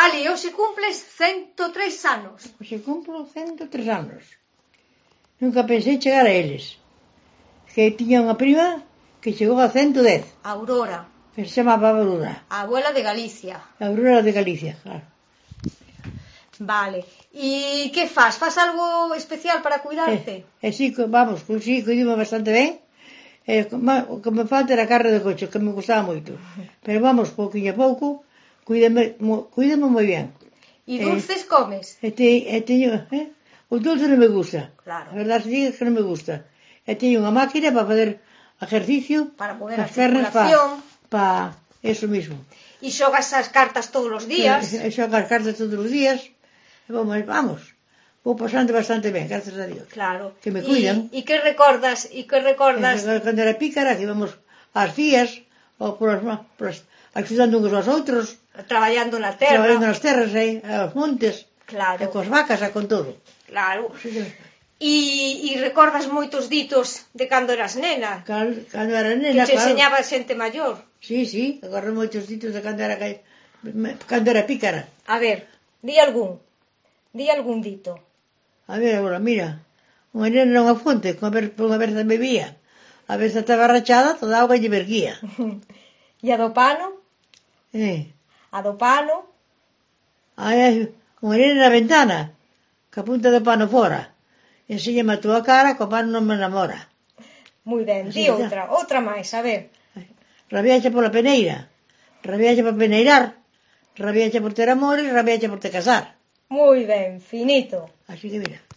Vale, hoxe cumples 103 anos. Hoxe cumplo 103 anos. Nunca pensei chegar a eles. Que tiña unha prima que chegou a 110. Aurora. Que se chamaba Aurora. A abuela de Galicia. Aurora de Galicia, claro. Vale. E que faz? Faz algo especial para cuidarte? Sí, vamos, sí, cuidime bastante ben. O que me falta era carne de coche, que me gustaba moito. Pero vamos, pouquinho a pouco, cuídeme moi ben. E dulces comes? O dulce non me gusta. Claro. A verdade é que non me gusta. Teño unha máquina para facer ejercicio. Para poder a circulación. Para eso mismo. E xogas as cartas todos os días? Xogo as cartas todos os días. Vamos, vou pasando bastante ben, gracias a Dios. Claro. Que me cuidan. E que recordas? Cando era pícara, que íbamos ás cías, ou axudando uns aos outros. Traballando na terra. Traballando nas terras, aos montes. Claro. E cos vacas, con todo. Claro. E recordas moitos ditos de cando eras nena? Cando era nena, que te enseñaba xente maior. Sí, recordo moitos ditos de cando era pícara. A ver, di algún dito. A ver, agora, mira, unha nena era unha fonte, unha berza bebía, a berza estaba rachada, toda a auga lle verguía. E a do pano? A do pano? Unha nena na ventana, que apunta do pano fora, enséñame a túa cara, que o pano non me enamora. Moi ben, di outra máis, a ver. Rabiaxe pola peneira, rabiaxe por peneirar, rabiaxe por ter amores, rabiaxe por te casar. Moi ben, finito. Así que mira.